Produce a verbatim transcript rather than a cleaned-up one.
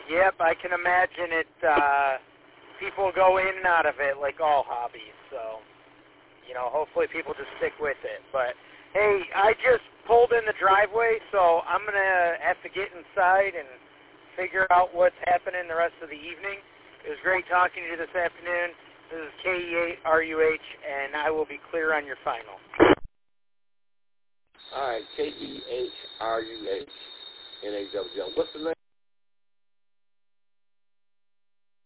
Yep, I can imagine it. Uh, people go in and out of it like all hobbies, so, you know, hopefully people just stick with it. But, hey, I just pulled in the driveway, so I'm going to have to get inside and figure out what's happening the rest of the evening. It was great talking to you this afternoon. This is K E eight R U H, and I will be clear on your final. All right, K E H R U H, N A W L. What's the name?